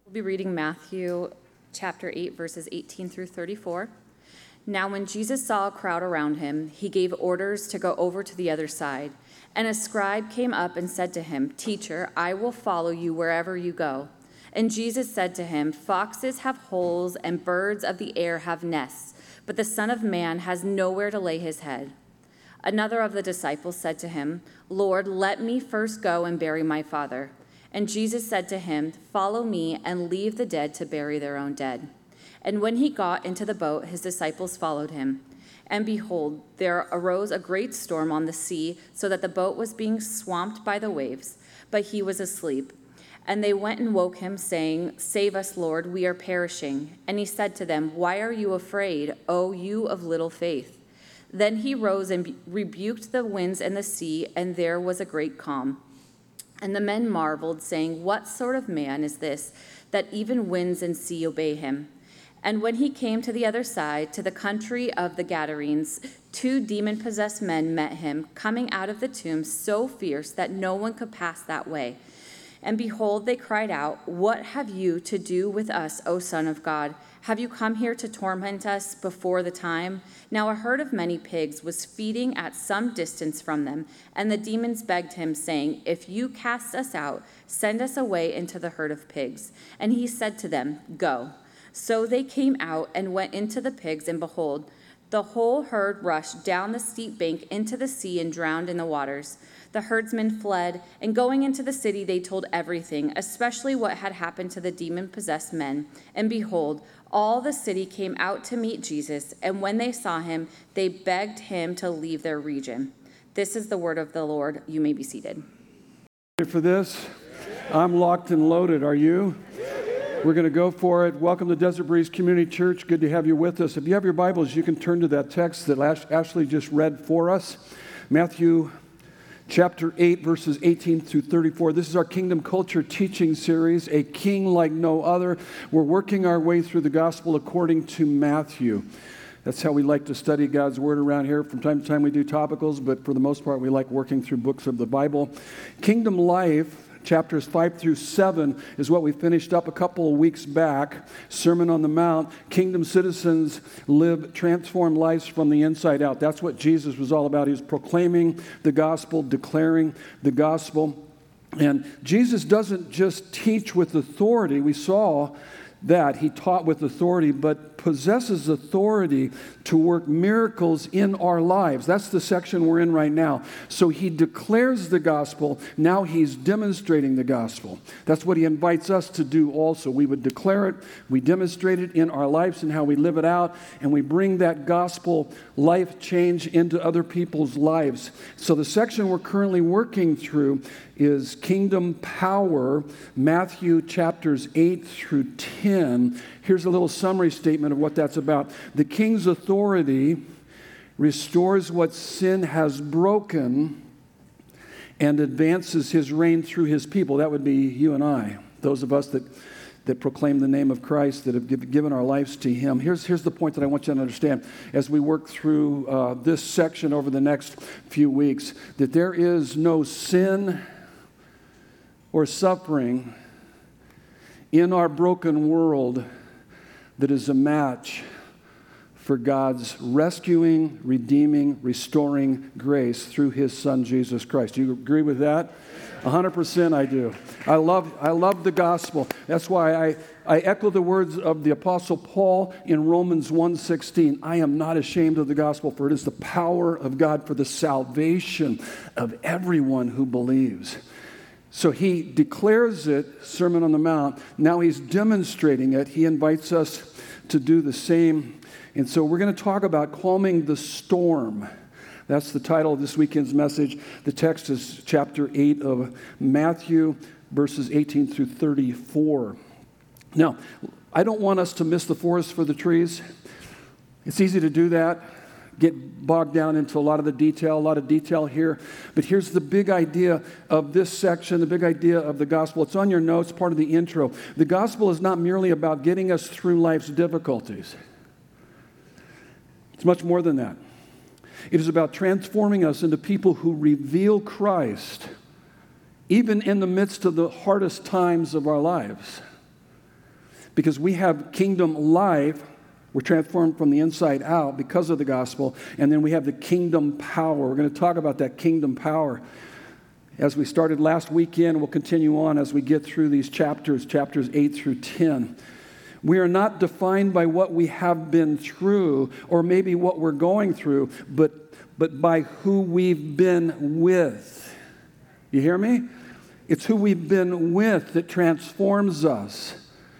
We'll be reading Matthew chapter 8, verses 18 through 34. Now when Jesus saw a crowd around him, he gave orders to go over to the other side. And a scribe came up and said to him, "Teacher, I will follow you wherever you go." And Jesus said to him, "Foxes have holes and birds of the air have nests, but the Son of Man has nowhere to lay his head." Another of the disciples said to him, "Lord, let me first go and bury my father." And Jesus said to him, "Follow me and leave the dead to bury their own dead." And when he got into the boat, his disciples followed him. And behold, there arose a great storm on the sea, so that the boat was being swamped by the waves, but he was asleep. And they went and woke him, saying, "Save us, Lord, we are perishing." And he said to them, "Why are you afraid, O you of little faith?" Then he rose and rebuked the winds and the sea, and there was a great calm. And the men marveled, saying, "What sort of man is this, that even winds and sea obey him?" And when he came to the other side, to the country of the Gadarenes, 2 demon-possessed men met him, coming out of the tomb so fierce that no one could pass that way. And behold, they cried out, "What have you to do with us, O Son of God? Have you come here to torment us before the time?" Now a herd of many pigs was feeding at some distance from them, and the demons begged him, saying, "If you cast us out, send us away into the herd of pigs." And he said to them, "Go." So they came out and went into the pigs, and behold, the whole herd rushed down the steep bank into the sea and drowned in the waters. The herdsmen fled, and going into the city, they told everything, especially what had happened to the demon-possessed men. And behold, all the city came out to meet Jesus, and when they saw him, they begged him to leave their region. This is the word of the Lord. You may be seated. For this, I'm locked and loaded. Are you? We're going to go for it. Welcome to Desert Breeze Community Church. Good to have you with us. If you have your Bibles, you can turn to that text that Ashley just read for us. Matthew chapter 8, verses 18 through 34. This is our Kingdom Culture teaching series, A King Like No Other. We're working our way through the gospel according to Matthew. That's how we like to study God's Word around here. From time to time we do topicals, but for the most part we like working through books of the Bible. Kingdom Life, chapters 5 through 7 is what we finished up a couple of weeks back. Sermon on the Mount. Kingdom citizens live transformed lives from the inside out. That's what Jesus was all about. He was proclaiming the gospel, declaring the gospel. And Jesus doesn't just teach with authority. We saw that he taught with authority, but possesses authority to work miracles in our lives. That's the section we're in right now. So he declares the gospel. Now he's demonstrating the gospel. That's what he invites us to do also. We would declare it, we demonstrate it in our lives and how we live it out, and we bring that gospel life change into other people's lives. So the section we're currently working through is Kingdom Power, Matthew chapters 8 through 10. Here's a little summary statement of what that's about. The king's authority restores what sin has broken and advances his reign through his people. That would be you and I, those of us that proclaim the name of Christ, that have given our lives to him. Here's the point that I want you to understand as we work through this section over the next few weeks, that there is no sin or suffering in our broken world that is a match for God's rescuing, redeeming, restoring grace through his Son, Jesus Christ. Do you agree with that? 100% I do. I love the gospel. That's why I echo the words of the Apostle Paul in Romans 1:16. I am not ashamed of the gospel, for it is the power of God for the salvation of everyone who believes. So he declares it, Sermon on the Mount. Now he's demonstrating it. He invites us to do the same. And so we're going to talk about calming the storm. That's the title of this weekend's message. The text is chapter 8 of Matthew, verses 18 through 34. Now, I don't want us to miss the forest for the trees. It's easy to do that. Get bogged down into a lot of detail here. But here's the big idea of this section, the big idea of the gospel. It's on your notes, part of the intro. The gospel is not merely about getting us through life's difficulties. It's much more than that. It is about transforming us into people who reveal Christ, even in the midst of the hardest times of our lives. because we have kingdom life. We're transformed from the inside out because of the gospel. And then we have the kingdom power. We're going to talk about that kingdom power. As we started last weekend, we'll continue on as we get through these chapters 8 through 10. We are not defined by what we have been through or maybe what we're going through, but by who we've been with. You hear me? It's who we've been with that transforms us.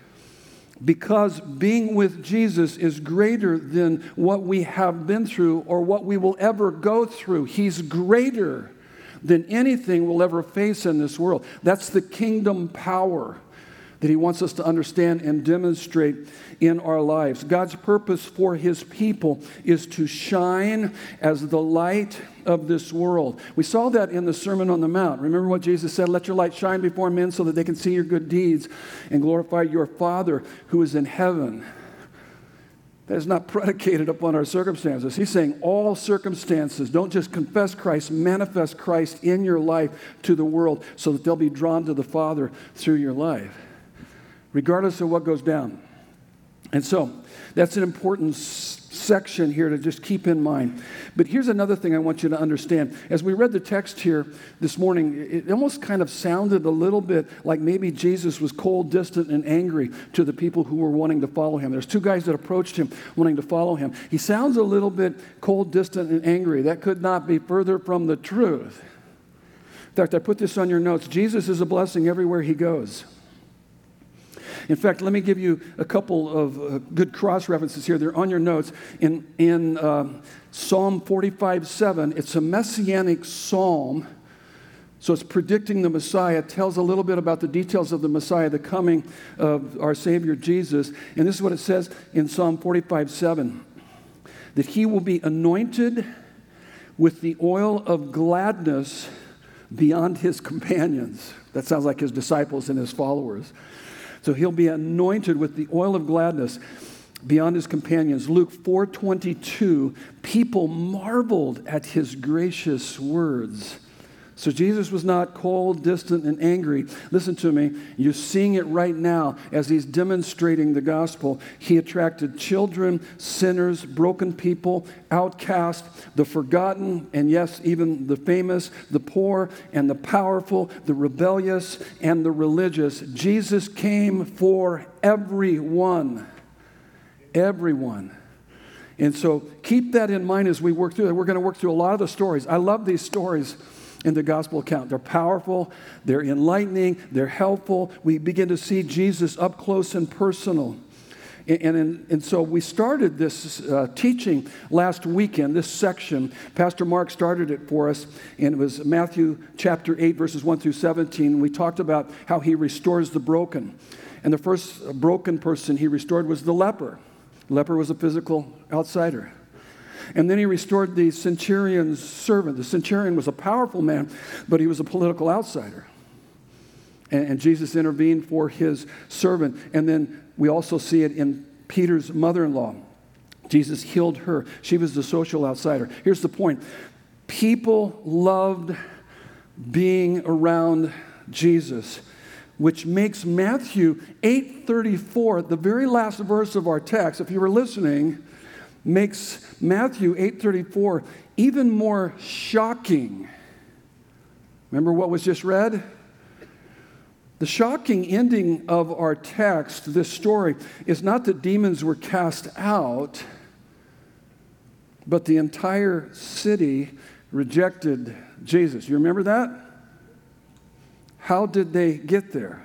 Because being with Jesus is greater than what we have been through or what we will ever go through. He's greater than anything we'll ever face in this world. That's the kingdom power that he wants us to understand and demonstrate in our lives. God's purpose for his people is to shine as the light of this world. We saw that in the Sermon on the Mount. Remember what Jesus said? Let your light shine before men so that they can see your good deeds and glorify your Father who is in heaven. That is not predicated upon our circumstances. He's saying all circumstances, don't just confess Christ, manifest Christ in your life to the world so that they'll be drawn to the Father through your life, regardless of what goes down. And so that's an important section here to just keep in mind. But here's another thing I want you to understand. As we read the text here this morning, it almost kind of sounded a little bit like maybe Jesus was cold, distant, and angry to the people who were wanting to follow him. There's two guys that approached him wanting to follow him. He sounds a little bit cold, distant, and angry. That could not be further from the truth. In fact, I put this on your notes. Jesus is a blessing everywhere he goes. In fact, let me give you a couple of good cross references here. They're on your notes. In Psalm 45:7, it's a messianic psalm. So it's predicting the Messiah. It tells a little bit about the details of the Messiah, the coming of our Savior Jesus. And this is what it says in Psalm 45:7, that he will be anointed with the oil of gladness beyond his companions. That sounds like his disciples and his followers. So he'll be anointed with the oil of gladness beyond his companions. Luke 4:22, people marveled at his gracious words. So Jesus was not cold, distant, and angry. Listen to me. You're seeing it right now as he's demonstrating the gospel. He attracted children, sinners, broken people, outcasts, the forgotten, and yes, even the famous, the poor, and the powerful, the rebellious, and the religious. Jesus came for everyone. Everyone. And so keep that in mind as we work through it. We're going to work through a lot of the stories. I love these stories in the gospel account. They're powerful, they're enlightening, they're helpful. We begin to see Jesus up close and personal. And so we started this teaching last weekend, this section. Pastor Mark started it for us, and it was Matthew chapter 8, verses 1 through 17. We talked about how he restores the broken. And the first broken person he restored was the leper. The leper was a physical outsider. And then he restored the centurion's servant. The centurion was a powerful man, but he was a political outsider. And Jesus intervened for his servant. And then we also see it in Peter's mother-in-law. Jesus healed her. She was the social outsider. Here's the point. People loved being around Jesus, which makes Matthew 8:34, the very last verse of our text, if you were listening, makes Matthew 8:34 even more shocking. Remember what was just read? The shocking ending of our text, this story, is not that demons were cast out, but the entire city rejected Jesus. You remember that? How did they get there?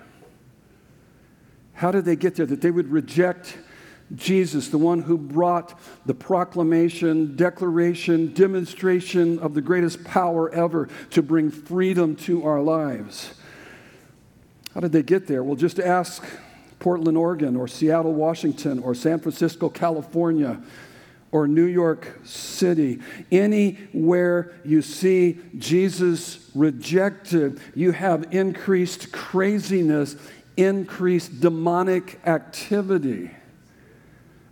How did they get there? That they would reject Jesus, the one who brought the proclamation, declaration, demonstration of the greatest power ever to bring freedom to our lives. How did they get there? Well, just ask Portland, Oregon, or Seattle, Washington, or San Francisco, California, or New York City. Anywhere you see Jesus rejected, you have increased craziness, increased demonic activity.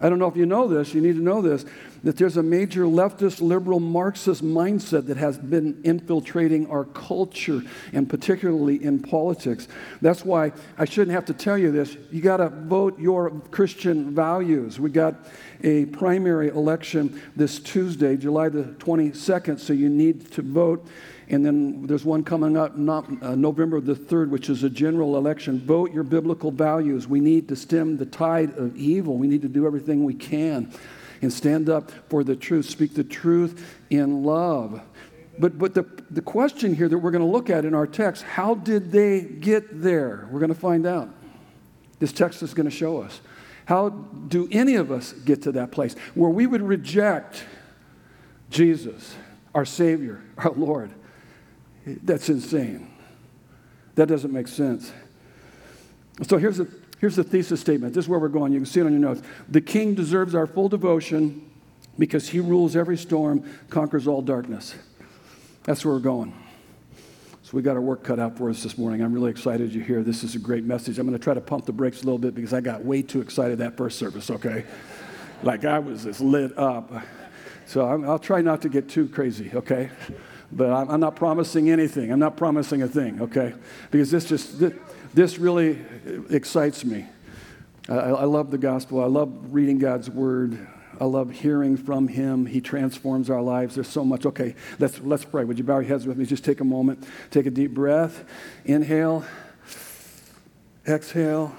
I don't know if you know this, you need to know this, that there's a major leftist, liberal, Marxist mindset that has been infiltrating our culture, and particularly in politics. That's why I shouldn't have to tell you this. You got to vote your Christian values. We got a primary election this Tuesday, July the 22nd, so you need to vote. And then there's one coming up November the 3rd, which is a general election. Vote your biblical values. We need to stem the tide of evil. We need to do everything we can and stand up for the truth, speak the truth in love. But the question here that we're going to look at in our text, how did they get there? We're going to find out. This text is going to show us. How do any of us get to that place where we would reject Jesus, our Savior, our Lord? That's insane. That doesn't make sense. So here's the thesis statement. This is where we're going. You can see it on your notes. The King deserves our full devotion because he rules every storm, conquers all darkness. That's where we're going. So we got our work cut out for us this morning. I'm really excited you're here. This is a great message. I'm going to try to pump the brakes a little bit because I got way too excited that first service, okay? Like I was just lit up. So I'll try not to get too crazy, okay? But I'm not promising anything. I'm not promising a thing, okay? Because this really excites me. I love the gospel. I love reading God's word. I love hearing from him. He transforms our lives. There's so much. Okay, let's pray. Would you bow your heads with me? Just take a moment. Take a deep breath. Inhale. Exhale.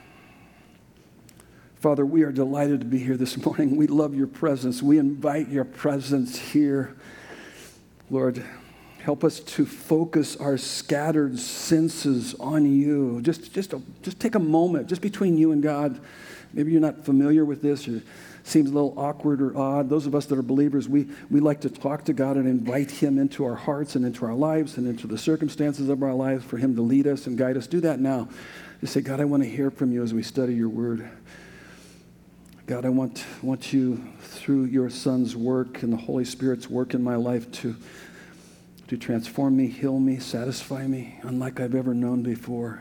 Father, we are delighted to be here this morning. We love your presence. We invite your presence here. Lord, help us to focus our scattered senses on you. Just take a moment, just between you and God. Maybe you're not familiar with this, or it seems a little awkward or odd. Those of us that are believers, we like to talk to God and invite him into our hearts and into our lives and into the circumstances of our lives for him to lead us and guide us. Do that now. Just say, God, I want to hear from you as we study your word. God, I want you, through your Son's work and the Holy Spirit's work in my life, to transform me, heal me, satisfy me, unlike I've ever known before.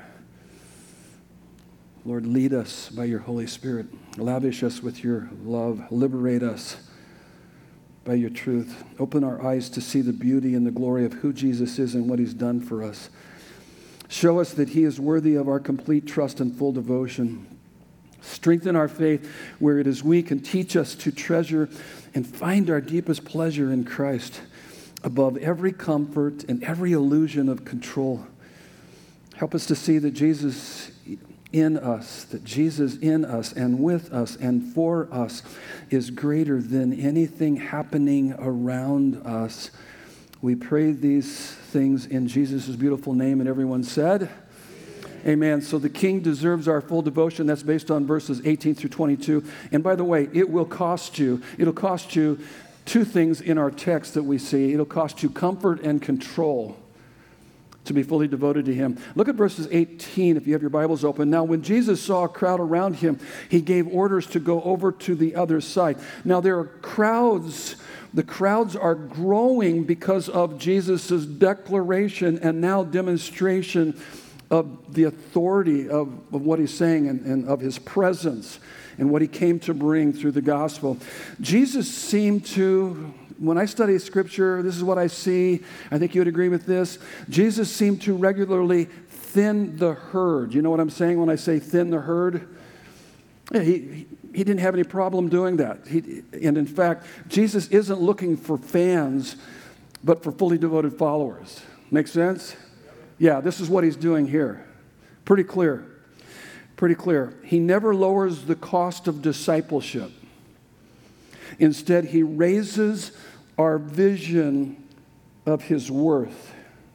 Lord, lead us by your Holy Spirit. Lavish us with your love. Liberate us by your truth. Open our eyes to see the beauty and the glory of who Jesus is and what he's done for us. Show us that he is worthy of our complete trust and full devotion. Strengthen our faith where it is weak and teach us to treasure and find our deepest pleasure in Christ above every comfort and every illusion of control. Help us to see that Jesus in us and with us and for us is greater than anything happening around us. We pray these things in Jesus' beautiful name, and everyone said, amen. So the King deserves our full devotion. That's based on verses 18 through 22. And by the way, it will cost you. It'll cost you two things in our text that we see. It'll cost you comfort and control to be fully devoted to him. Look at verses 18 if you have your Bibles open. Now, when Jesus saw a crowd around him, he gave orders to go over to the other side. Now, there are crowds. The crowds are growing because of Jesus' declaration and now demonstration of the authority of what he's saying and of his presence and what he came to bring through the gospel. Jesus seemed to, when I study Scripture, this is what I see. I think you would agree with this. Jesus seemed to regularly thin the herd. You know what I'm saying when I say thin the herd? Yeah, he didn't have any problem doing that. And in fact, Jesus isn't looking for fans, but for fully devoted followers. Make sense? Yeah, this is what he's doing here. Pretty clear. Pretty clear. He never lowers the cost of discipleship. Instead, he raises our vision of his worth.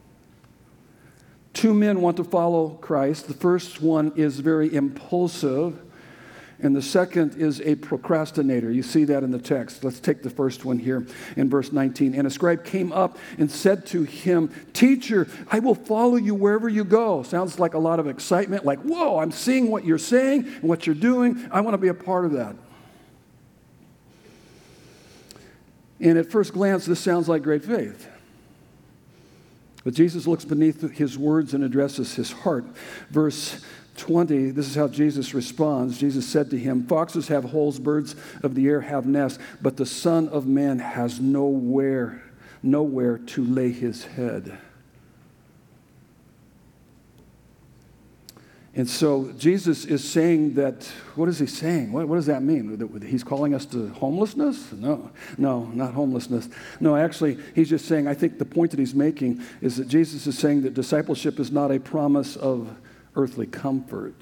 Two men want to follow Christ. The first one is very impulsive, and the second is a procrastinator. You see that in the text. Let's take the first one here in verse 19. And a scribe came up and said to him, "Teacher, I will follow you wherever you go." Sounds like a lot of excitement, like, whoa, I'm seeing what you're saying and what you're doing. I want to be a part of that. And at first glance, this sounds like great faith. But Jesus looks beneath his words and addresses his heart. Verse 20, this is how Jesus responds. Jesus said to him, "Foxes have holes, birds of the air have nests, but the Son of Man has nowhere to lay his head." And so Jesus is saying that, what is he saying? What does that mean? That he's calling us to homelessness? No, not homelessness. No, actually, he's just saying, I think the point that he's making is that Jesus is saying that discipleship is not a promise of earthly comfort.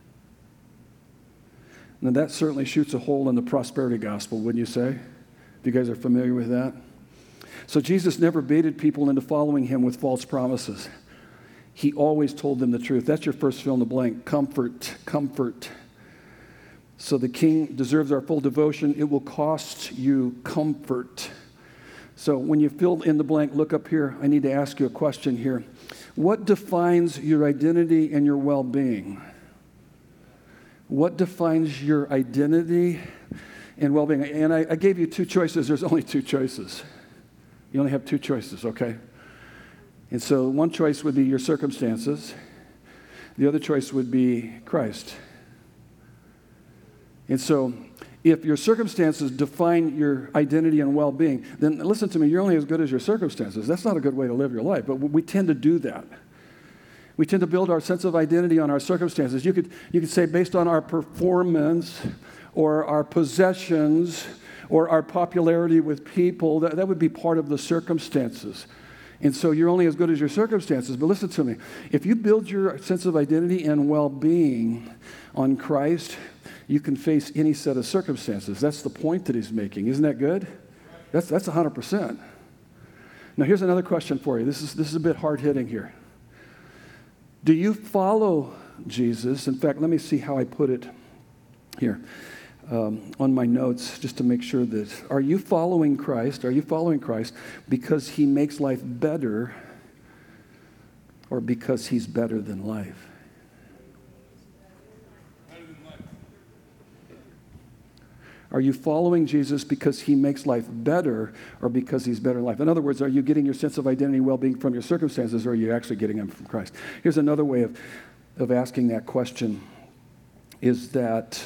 Now, that certainly shoots a hole in the prosperity gospel, wouldn't you say? If you guys are familiar with that. So Jesus never baited people into following him with false promises. He always told them the truth. That's your first fill in the blank. Comfort, comfort. So the King deserves our full devotion. It will cost you comfort. So when you fill in the blank, look up here. I need to ask you a question here. What defines your identity and your well-being? What defines your identity and well-being? And I gave you two choices. There's only two choices. You only have two choices, okay? And so one choice would be your circumstances. The other choice would be Christ. And so if your circumstances define your identity and well-being, then listen to me, you're only as good as your circumstances. That's not a good way to live your life, but we tend to do that. We tend to build our sense of identity on our circumstances. You could say based on our performance or our possessions or our popularity with people, that would be part of the circumstances. And so you're only as good as your circumstances. But listen to me. If you build your sense of identity and well-being on Christ, you can face any set of circumstances. That's the point that he's making. Isn't that good? That's 100%. Now here's another question for you. This is a bit hard-hitting here. Do you follow Jesus? In fact, let me see how I put it here. On my notes, just to make sure that, are you following Christ? Are you following Christ because he makes life better or because he's better than life? Are you following Jesus because he makes life better or because he's better than life? In other words, are you getting your sense of identity and well-being from your circumstances, or are you actually getting them from Christ? Here's another way of asking that question, is that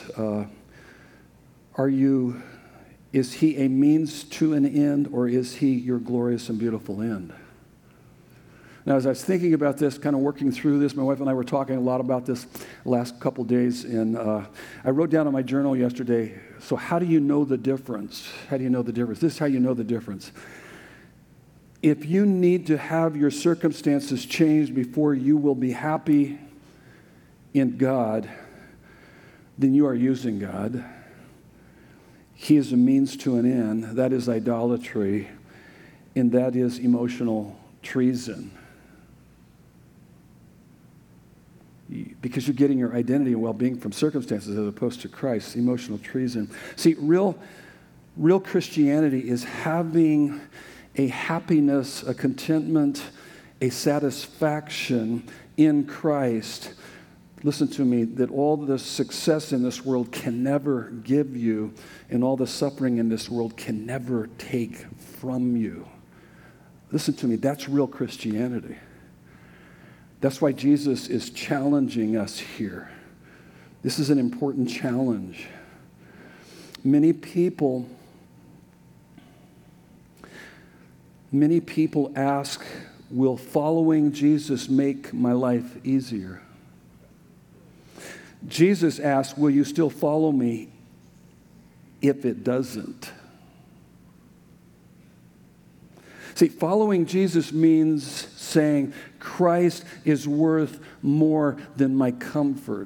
is he a means to an end, or is he your glorious and beautiful end? Now, as I was thinking about this, kind of working through this, my wife and I were talking a lot about this the last couple days, and I wrote down in my journal yesterday, so how do you know the difference? How do you know the difference? This is how you know the difference. If you need to have your circumstances changed before you will be happy in God, then you are using God. He is a means to an end. That is idolatry, and that is emotional treason. Because you're getting your identity and well-being from circumstances as opposed to Christ, emotional treason. See, real Christianity is having a happiness, a contentment, a satisfaction in Christ. Listen to me, that all the success in this world can never give you, and all the suffering in this world can never take from you. Listen to me, that's real Christianity. That's why Jesus is challenging us here. This is an important challenge. Many people ask, will following Jesus make my life easier? Jesus asked, will you still follow me if it doesn't? See, following Jesus means saying, Christ is worth more than my comfort.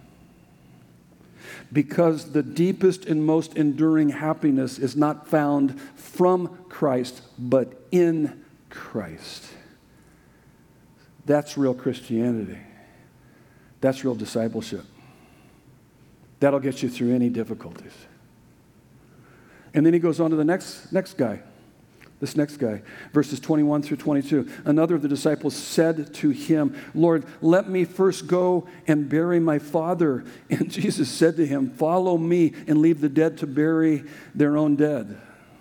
Because the deepest and most enduring happiness is not found from Christ, but in Christ. That's real Christianity. That's real discipleship. That'll get you through any difficulties. And then he goes on to the next guy. This next guy, verses 21 through 22. Another of the disciples said to him, Lord, let me first go and bury my father. And Jesus said to him, follow me and leave the dead to bury their own dead.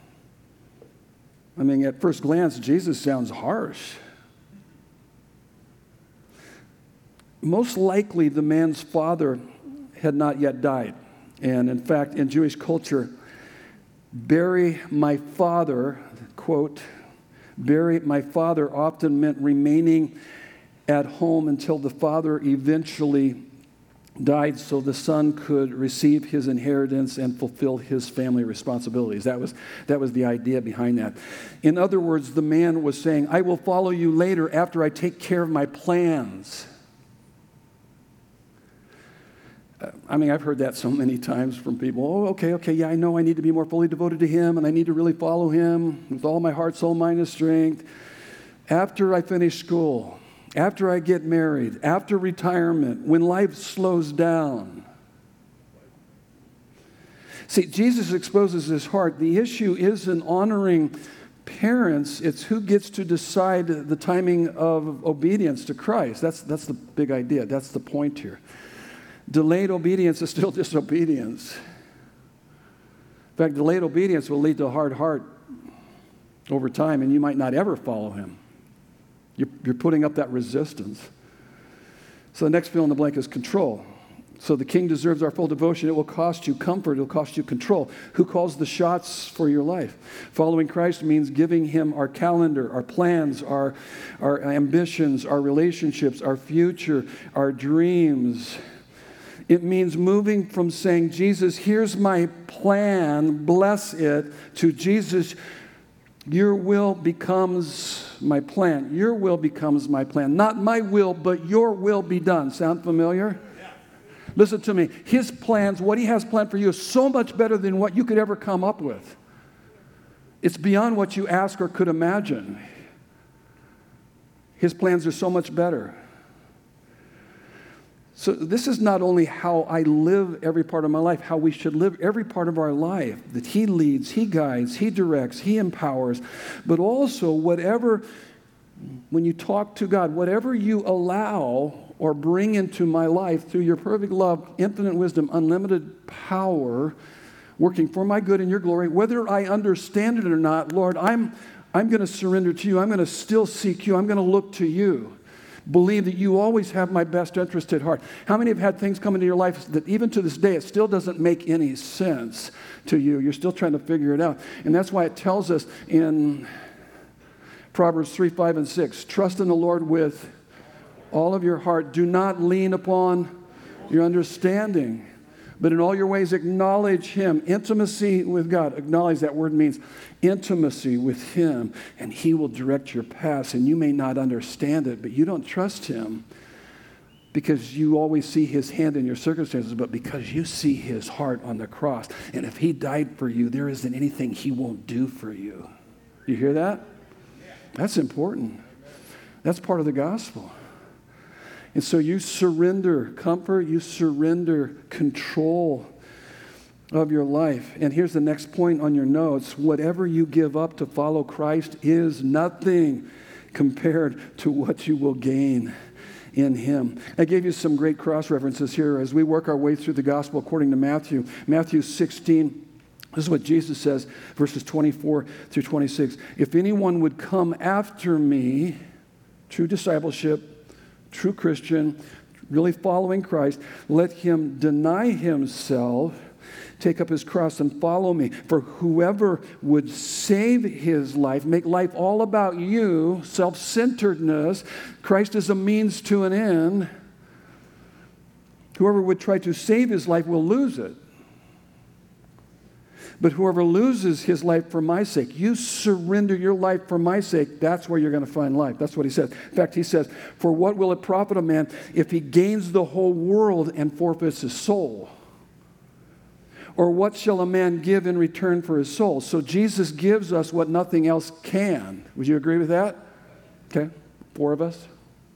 I mean, at first glance, Jesus sounds harsh. most likely the man's father had not yet died. And in fact, in Jewish culture, bury my father, quote, bury my father often meant remaining at home until the father eventually died so the son could receive his inheritance and fulfill his family responsibilities. That was the idea behind that. In other words, the man was saying, I will follow you later after I take care of my plans. I mean, I've heard that so many times from people. Oh, okay, yeah, I know I need to be more fully devoted to him, and I need to really follow him with all my heart, soul, mind, and strength. After I finish school, after I get married, after retirement, when life slows down. See, Jesus exposes his heart. The issue isn't honoring parents. It's who gets to decide the timing of obedience to Christ. That's the big idea. That's the point here. Delayed obedience is still disobedience. In fact, delayed obedience will lead to a hard heart over time, and you might not ever follow him. You're putting up that resistance. So the next fill in the blank is control. So the king deserves our full devotion. It will cost you comfort. It will cost you control. Who calls the shots for your life? Following Christ means giving him our calendar, our plans, our ambitions, our relationships, our future, our dreams. It means moving from saying, Jesus, here's my plan, bless it, to Jesus, your will becomes my plan. Your will becomes my plan. Not my will, but your will be done. Sound familiar? Yeah. Listen to me. His plans, what he has planned for you is so much better than what you could ever come up with. It's beyond what you ask or could imagine. His plans are so much better. So this is not only how I live every part of my life, how we should live every part of our life, that he leads, he guides, he directs, he empowers, but also whatever, when you talk to God, whatever you allow or bring into my life through your perfect love, infinite wisdom, unlimited power, working for my good and your glory, whether I understand it or not, Lord, I'm going to surrender to you. I'm going to still seek you. I'm going to look to you. Believe that you always have my best interest at heart. How many have had things come into your life that even to this day, it still doesn't make any sense to you? You're still trying to figure it out. And that's why it tells us in Proverbs 3, 5, and 6, trust in the Lord with all of your heart. Do not lean upon your understanding, but in all your ways acknowledge him. Intimacy with God. Acknowledge, that word means intimacy with him, and he will direct your paths. And you may not understand it, but you don't trust him because you always see his hand in your circumstances, but because you see his heart on the cross. And if he died for you, there isn't anything he won't do for you. You hear that? That's important. That's part of the gospel. And so you surrender comfort, you surrender control of your life. And here's the next point on your notes. Whatever you give up to follow Christ is nothing compared to what you will gain in him. I gave you some great cross references here as we work our way through the gospel according to Matthew. Matthew 16, this is what Jesus says, verses 24 through 26. If anyone would come after me, true discipleship, true Christian, really following Christ, let him deny himself, take up his cross and follow me. For whoever would save his life, make life all about you, self-centeredness, Christ is a means to an end. Whoever would try to save his life will lose it. But whoever loses his life for my sake, you surrender your life for my sake, that's where you're going to find life. That's what he says. In fact, he says, for what will it profit a man if he gains the whole world and forfeits his soul? Or what shall a man give in return for his soul? So Jesus gives us what nothing else can. Would you agree with that? Okay, 4 of us?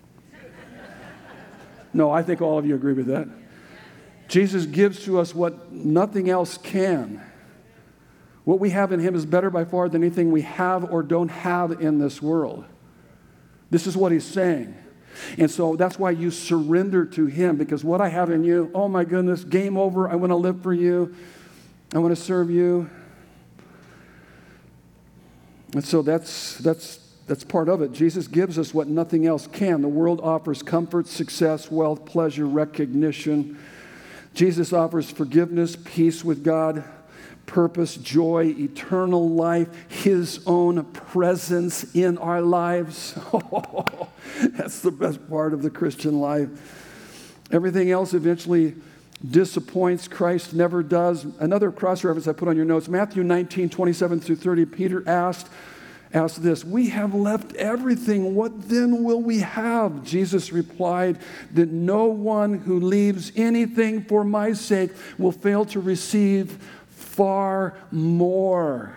No, I think all of you agree with that. Jesus gives to us what nothing else can. What we have in him is better by far than anything we have or don't have in this world. This is what he's saying. And so that's why you surrender to him, because what I have in you, oh my goodness, game over. I want to live for you. I want to serve you. And so that's That's part of it. Jesus gives us what nothing else can. The world offers comfort, success, wealth, pleasure, recognition. Jesus offers forgiveness, peace with God, purpose, joy, eternal life, His own presence in our lives. That's the best part of the Christian life. Everything else eventually disappoints. Christ never does. Another cross-reference I put on your notes, Matthew 19, 27 through 30, Peter asked this, "We have left everything. What then will we have?" Jesus replied that no one who leaves anything for my sake will fail to receive far more.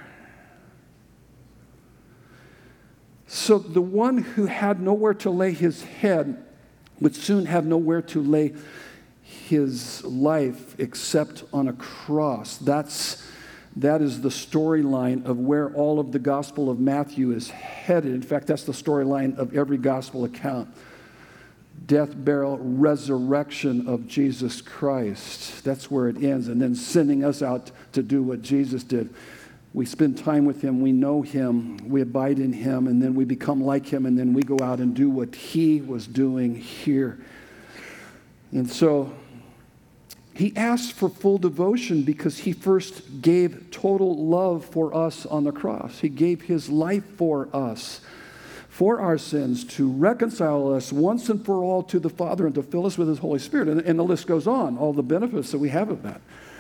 So the one who had nowhere to lay his head would soon have nowhere to lay his life except on a cross. That is the storyline of where all of the Gospel of Matthew is headed. In fact, that's the storyline of every gospel account. Death, burial, resurrection of Jesus Christ. That's where it ends. And then sending us out to do what Jesus did. We spend time with Him. We know Him. We abide in Him. And then we become like Him. And then we go out and do what He was doing here. And so He asks for full devotion because He first gave total love for us on the cross. He gave His life for us, for our sins, to reconcile us once and for all to the Father and to fill us with His Holy Spirit. And the list goes on, all the benefits that we have of that.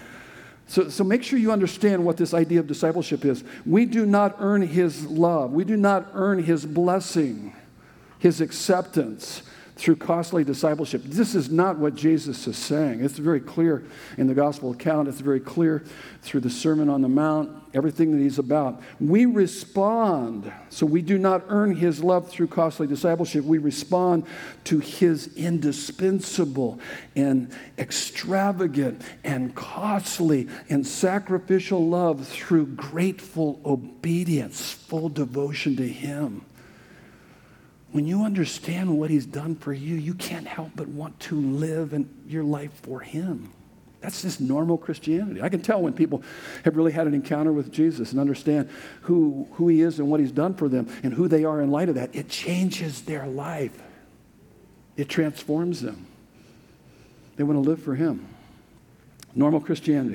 So make sure you understand what this idea of discipleship is. We do not earn His love. We do not earn His blessing, His acceptance through costly discipleship. This is not what Jesus is saying. It's very clear in the gospel account. It's very clear through the Sermon on the Mount, everything that He's about. We respond. So we do not earn His love through costly discipleship. We respond to His indispensable and extravagant and costly and sacrificial love through grateful obedience, full devotion to Him. When you understand what He's done for you, you can't help but want to live in your life for Him. That's just normal Christianity. I can tell when people have really had an encounter with Jesus and understand who He is and what He's done for them and who they are in light of that. It changes their life. It transforms them. They want to live for Him. Normal Christianity.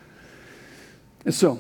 And so,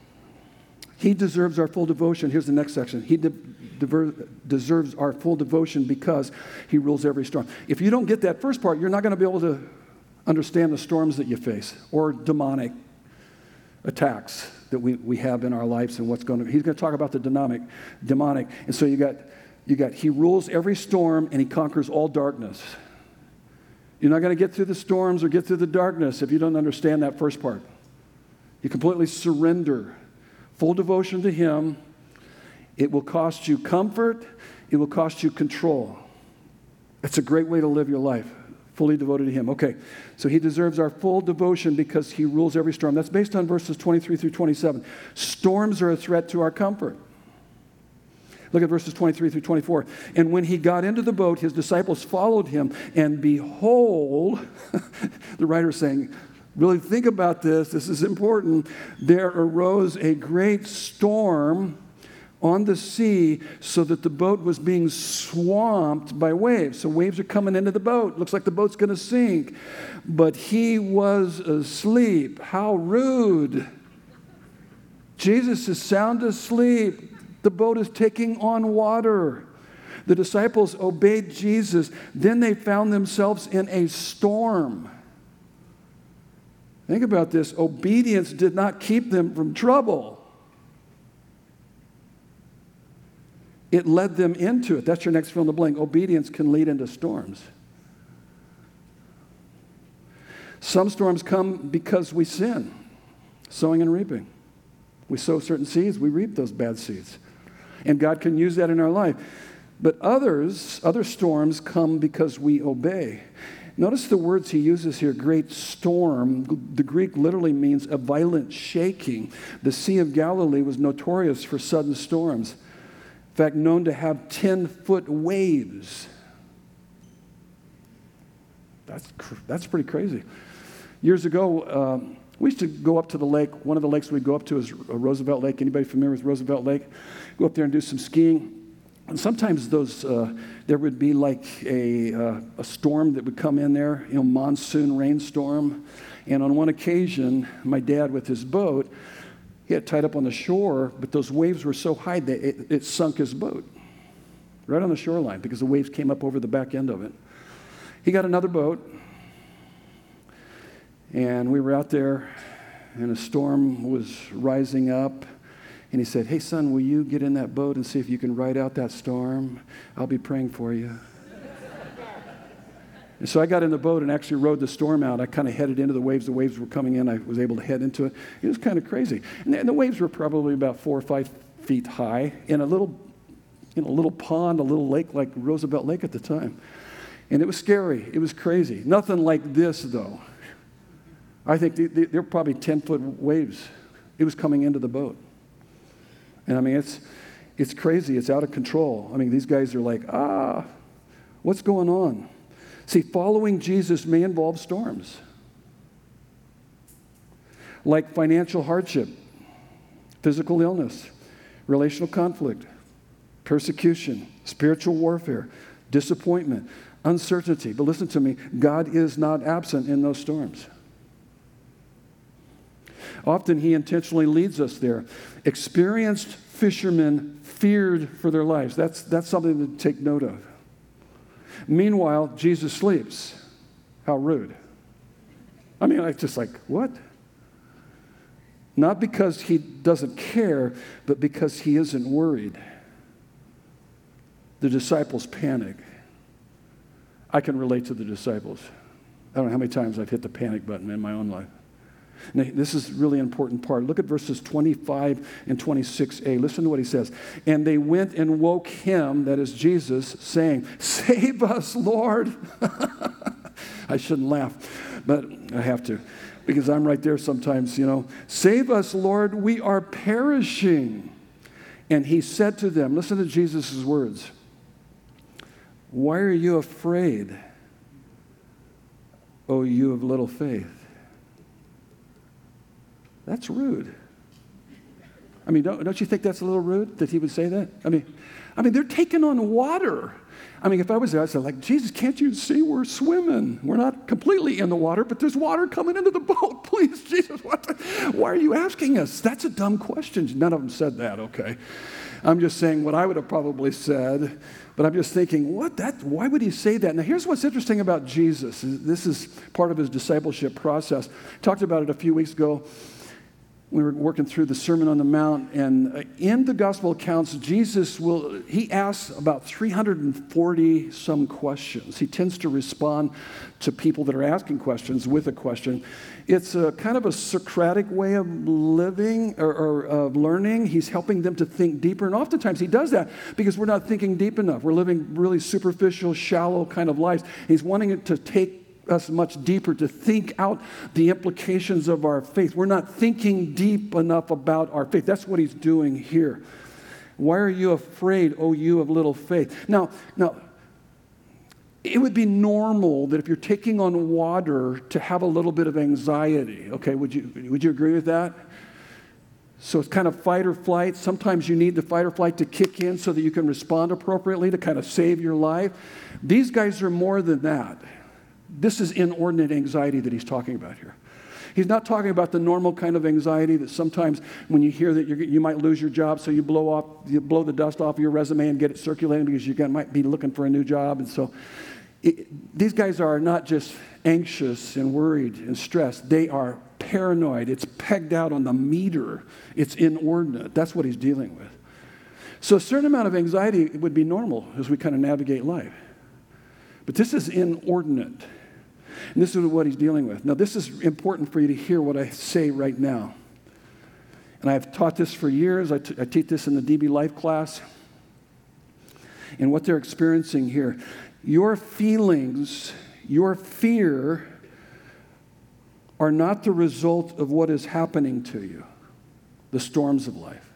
He deserves our full devotion. Here's the next section. He deserves our full devotion because He rules every storm. If you don't get that first part, you're not going to be able to understand the storms that you face or demonic attacks that we have in our lives and what's going to. He's going to talk about the demonic. And so you got He rules every storm and He conquers all darkness. You're not going to get through the storms or get through the darkness if you don't understand that first part. You completely surrender. Full devotion to Him. It will cost you comfort. It will cost you control. That's a great way to live your life, fully devoted to Him. Okay, so He deserves our full devotion because He rules every storm. That's based on verses 23 through 27. Storms are a threat to our comfort. Look at verses 23 through 24. And when He got into the boat, His disciples followed Him, and behold, the writer's saying, really think about this. This is important. There arose a great storm on the sea so that the boat was being swamped by waves. So waves are coming into the boat. Looks like the boat's going to sink. But He was asleep. How rude. Jesus is sound asleep. The boat is taking on water. The disciples obeyed Jesus. Then they found themselves in a storm. Think about this. Obedience did not keep them from trouble. It led them into it. That's your next fill in the blank. Obedience can lead into storms. Some storms come because we sin. Sowing and reaping. We sow certain seeds, we reap those bad seeds. And God can use that in our life. But other storms come because we obey. Notice the words he uses here, great storm. The Greek literally means a violent shaking. The Sea of Galilee was notorious for sudden storms. In fact, known to have 10-foot waves. That's pretty crazy. Years ago, we used to go up to the lake. One of the lakes we'd go up to is Roosevelt Lake. Anybody familiar with Roosevelt Lake? Go up there and do some skiing. And sometimes there would be like a storm that would come in there, monsoon rainstorm. And on one occasion, my dad with his boat, he had tied up on the shore, but those waves were so high that it sunk his boat right on the shoreline because the waves came up over the back end of it. He got another boat, and we were out there, and a storm was rising up. And he said, "Hey, son, will you get in that boat and see if you can ride out that storm? I'll be praying for you." And so I got in the boat and actually rode the storm out. I kind of headed into the waves. The waves were coming in. I was able to head into it. It was kind of crazy. And the waves were probably about 4 or 5 feet high in a little pond, a little lake like Roosevelt Lake at the time. And it was scary. It was crazy. Nothing like this, though. I think they're probably 10-foot waves. It was coming into the boat. And I mean, it's crazy. It's out of control. I mean, these guys are like, what's going on? See, following Jesus may involve storms, like financial hardship, physical illness, relational conflict, persecution, spiritual warfare, disappointment, uncertainty. But listen to me, God is not absent in those storms. Often he intentionally leads us there. Experienced fishermen feared for their lives. That's something to take note of. Meanwhile, Jesus sleeps. How rude. I mean, it's just like, what? Not because he doesn't care, but because he isn't worried. The disciples panic. I can relate to the disciples. I don't know how many times I've hit the panic button in my own life. Now, this is really an important part. Look at verses 25 and 26a. Listen to what he says. "And they went and woke him," that is Jesus, saying, "Save us, Lord." I shouldn't laugh, but I have to, because I'm right there sometimes, "Save us, Lord, we are perishing." And he said to them, listen to Jesus' words, "Why are you afraid, O you of little faith?" That's rude. I mean, don't you think that's a little rude that he would say that? I mean, they're taking on water. I mean, if I was there, I'd say, like, "Jesus, can't you see we're swimming? We're not completely in the water, but there's water coming into the boat. Please, Jesus, why are you asking us?" That's a dumb question. None of them said that, okay? I'm just saying what I would have probably said, but I'm just thinking, why would he say that? Now, here's what's interesting about Jesus. This is part of his discipleship process. Talked about it a few weeks ago. We were working through the Sermon on the Mount, and in the gospel accounts, Jesus he asks about 340 some questions. He tends to respond to people that are asking questions with a question. It's a kind of a Socratic way of living or of learning. He's helping them to think deeper, and oftentimes he does that because we're not thinking deep enough. We're living really superficial, shallow kind of lives. He's wanting it to take us much deeper, to think out the implications of our faith. We're not thinking deep enough about our faith. That's what he's doing here. "Why are you afraid, O you of little faith?" Now, it would be normal that if you're taking on water to have a little bit of anxiety. Okay, would you agree with that? So it's kind of fight or flight. Sometimes you need the fight or flight to kick in so that you can respond appropriately to kind of save your life. These guys are more than that. This is inordinate anxiety that he's talking about here. He's not talking about the normal kind of anxiety that sometimes when you hear that you might lose your job, so you blow the dust off your resume and get it circulating because you might be looking for a new job. And so these guys are not just anxious and worried and stressed. They are paranoid. It's pegged out on the meter. It's inordinate. That's what he's dealing with. So a certain amount of anxiety would be normal as we kind of navigate life. But this is inordinate. And this is what he's dealing with. Now, this is important for you to hear what I say right now. And I've taught this for years. I teach this in the DB Life class. And what they're experiencing here, your feelings, your fear are not the result of what is happening to you, the storms of life.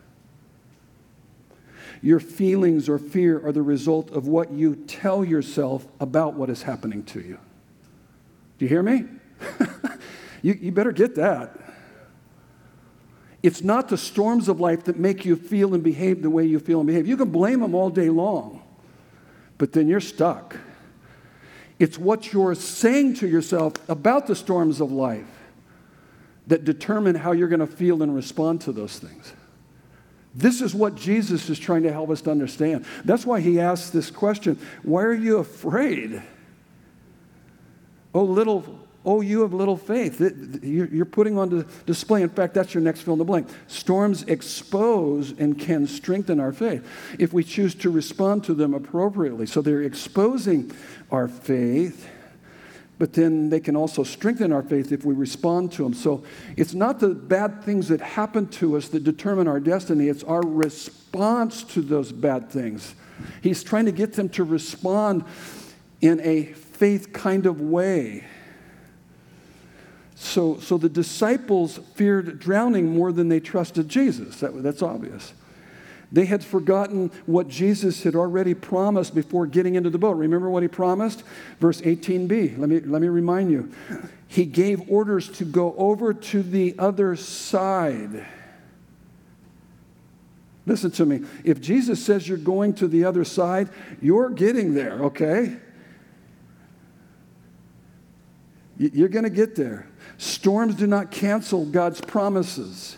Your feelings or fear are the result of what you tell yourself about what is happening to you. Do you hear me? You better get that. It's not the storms of life that make you feel and behave the way you feel and behave. You can blame them all day long, but then you're stuck. It's what you're saying to yourself about the storms of life that determine how you're going to feel and respond to those things. This is what Jesus is trying to help us to understand. That's why he asks this question, why are you afraid? Oh, you have little faith. You're putting on display. In fact, that's your next fill in the blank. Storms expose and can strengthen our faith if we choose to respond to them appropriately. So they're exposing our faith, but then they can also strengthen our faith if we respond to them. So it's not the bad things that happen to us that determine our destiny. It's our response to those bad things. He's trying to get them to respond in a faith kind of way. So the disciples feared drowning more than they trusted Jesus. That's obvious. They had forgotten what Jesus had already promised before getting into the boat. Remember what he promised? Verse 18b. Let me remind you. He gave orders to go over to the other side. Listen to me. If Jesus says you're going to the other side, you're getting there, okay? You're going to get there. Storms do not cancel God's promises.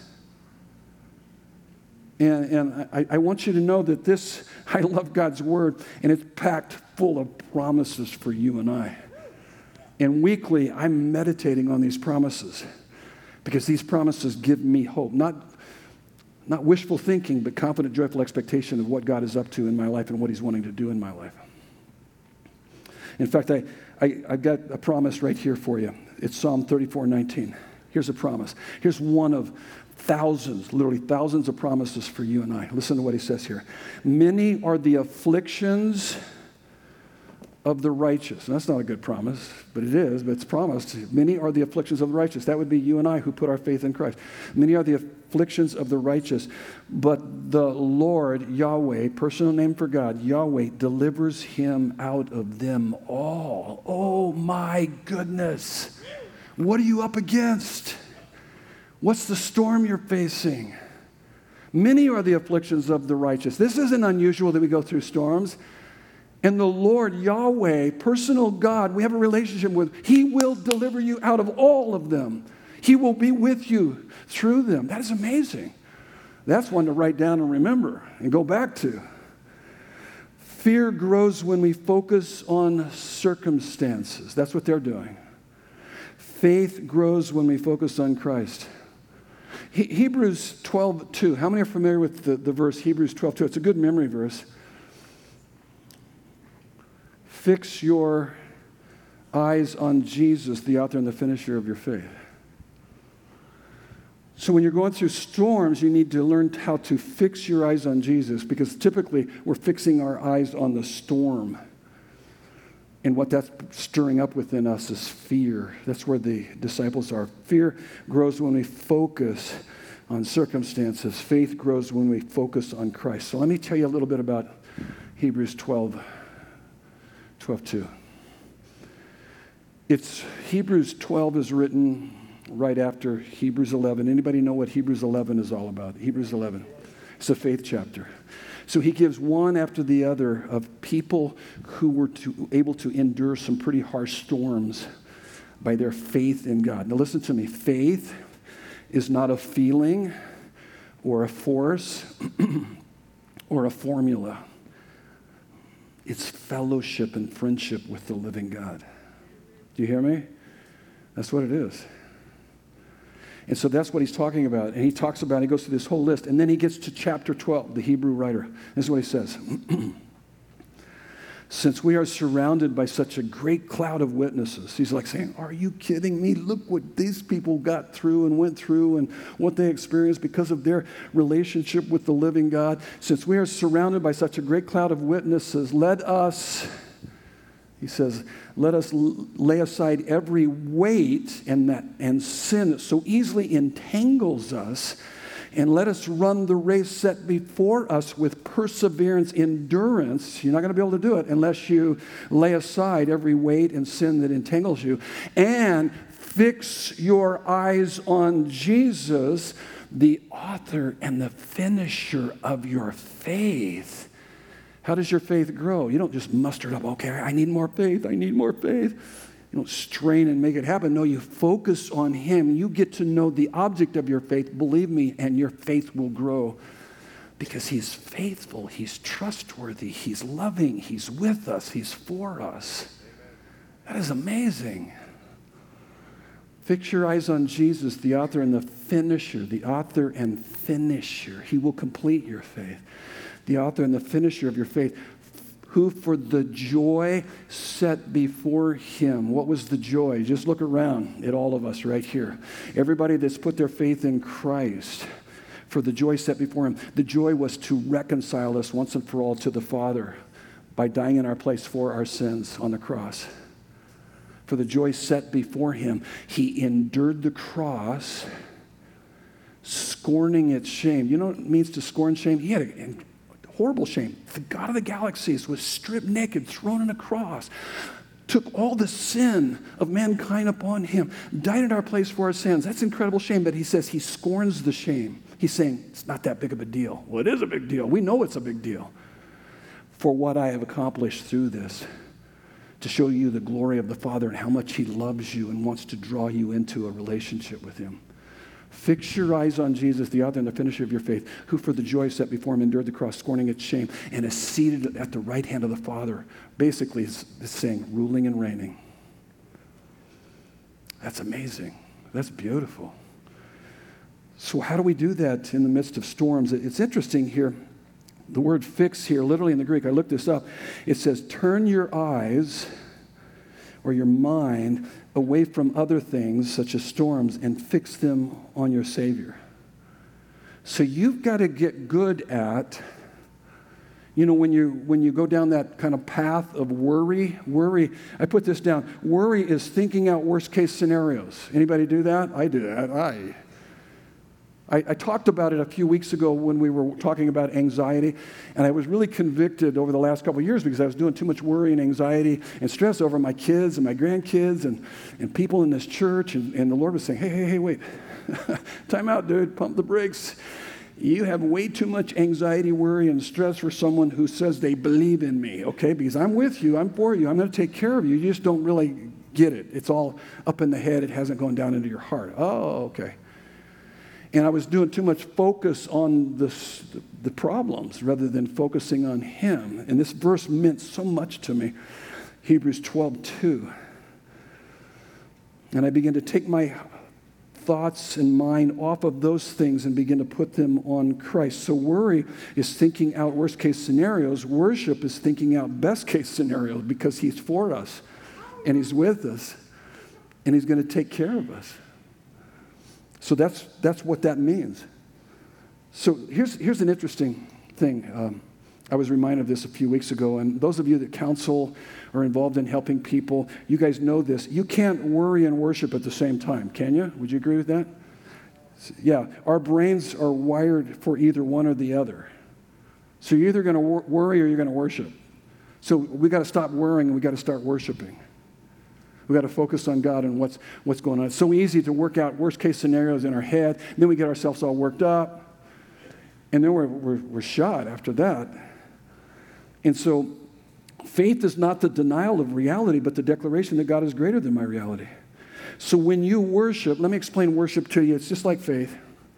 And I want you to know that I love God's word, and it's packed full of promises for you and I. And weekly, I'm meditating on these promises because these promises give me hope. Not wishful thinking, but confident, joyful expectation of what God is up to in my life and what he's wanting to do in my life. In fact, I've got a promise right here for you. It's Psalm 34:19. Here's a promise. Here's one of thousands, literally thousands of promises for you and I. Listen to what he says here. Many are the afflictions of the righteous. And that's not a good promise, but it is, but it's promised. Many are the afflictions of the righteous. That would be you and I who put our faith in Christ. Many are the afflictions of the righteous, but the Lord, Yahweh, personal name for God, Yahweh, delivers him out of them all. Oh my goodness. What are you up against? What's the storm you're facing? Many are the afflictions of the righteous. This isn't unusual that we go through storms. And the Lord, Yahweh, personal God, we have a relationship with. He will deliver you out of all of them. He will be with you through them. That is amazing. That's one to write down and remember and go back to. Fear grows when we focus on circumstances. That's what they're doing. Faith grows when we focus on Christ. Hebrews 12:2. How many are familiar with the verse Hebrews 12:2? It's a good memory verse. Fix your eyes on Jesus, the author and the finisher of your faith. So when you're going through storms, you need to learn how to fix your eyes on Jesus, because typically we're fixing our eyes on the storm. And what that's stirring up within us is fear. That's where the disciples are. Fear grows when we focus on circumstances. Faith grows when we focus on Christ. So let me tell you a little bit about Hebrews 12:2. Hebrews 12 is written right after Hebrews 11. Anybody know what Hebrews 11 is all about? Hebrews 11. It's a faith chapter. So he gives one after the other of people who were able to endure some pretty harsh storms by their faith in God. Now listen to me. Faith is not a feeling or a force or a formula. It's fellowship and friendship with the living God. Do you hear me? That's what it is. And so that's what he's talking about. And he goes through this whole list. And then he gets to chapter 12, the Hebrew writer. This is what he says. Since we are surrounded by such a great cloud of witnesses, he's like saying, are you kidding me? Look what these people got through and went through and what they experienced because of their relationship with the living God. Since we are surrounded by such a great cloud of witnesses, let us lay aside every weight and sin that so easily entangles us, and let us run the race set before us with perseverance, endurance. You're not going to be able to do it unless you lay aside every weight and sin that entangles you. And fix your eyes on Jesus, the author and the finisher of your faith. How does your faith grow? You don't just muster it up, okay, I need more faith, I need more faith. You don't strain and make it happen. No, you focus on him. You get to know the object of your faith, believe me, and your faith will grow. Because he's faithful, he's trustworthy, he's loving, he's with us, he's for us. That is amazing. Fix your eyes on Jesus, the author and the finisher, the author and finisher. He will complete your faith. The author and the finisher of your faith, who for the joy set before him. What was the joy? Just look around at all of us right here. Everybody that's put their faith in Christ, for the joy set before him. The joy was to reconcile us once and for all to the Father by dying in our place for our sins on the cross. For the joy set before him, he endured the cross, scorning its shame. You know what it means to scorn shame? He had a horrible shame. The God of the galaxies was stripped naked, thrown on a cross, took all the sin of mankind upon him, died in our place for our sins. That's incredible shame, but he says he scorns the shame. He's saying, it's not that big of a deal. Well, it is a big deal. We know it's a big deal. For what I have accomplished through this, to show you the glory of the Father and how much he loves you and wants to draw you into a relationship with him. Fix your eyes on Jesus, the author and the finisher of your faith, who for the joy set before him endured the cross, scorning its shame, and is seated at the right hand of the Father. Basically, it's saying, ruling and reigning. That's amazing. That's beautiful. So how do we do that in the midst of storms? It's interesting here. The word fix here, literally in the Greek, I looked this up. It says, turn your eyes or your mind away from other things, such as storms, and fix them on your Savior. So you've got to get good at, when you go down that kind of path of worry, I put this down. Worry is thinking out worst case scenarios. Anybody do that? I do that. I talked about it a few weeks ago when we were talking about anxiety, and I was really convicted over the last couple of years because I was doing too much worry and anxiety and stress over my kids and my grandkids and people in this church, and the Lord was saying, hey, wait, time out, dude, pump the brakes. You have way too much anxiety, worry, and stress for someone who says they believe in me, okay? Because I'm with you, I'm for you, I'm going to take care of you. You just don't really get it. It's all up in the head. It hasn't gone down into your heart. Oh, okay. And I was doing too much focus on the problems rather than focusing on him. And this verse meant so much to me, Hebrews 12:2. And I began to take my thoughts and mind off of those things and begin to put them on Christ. So worry is thinking out worst case scenarios. Worship is thinking out best case scenarios because he's for us and he's with us and he's going to take care of us. So that's what that means. So here's an interesting thing. I was reminded of this a few weeks ago, and those of you that counsel or involved in helping people, you guys know this. You can't worry and worship at the same time, can you? Would you agree with that? Yeah, our brains are wired for either one or the other. So you're either going to worry or you're going to worship. So we got to stop worrying and we got to start worshiping. We've got to focus on God and what's going on. It's so easy to work out worst-case scenarios in our head. Then we get ourselves all worked up. And then we're shot after that. And so faith is not the denial of reality, but the declaration that God is greater than my reality. So when you worship, let me explain worship to you. It's just like faith.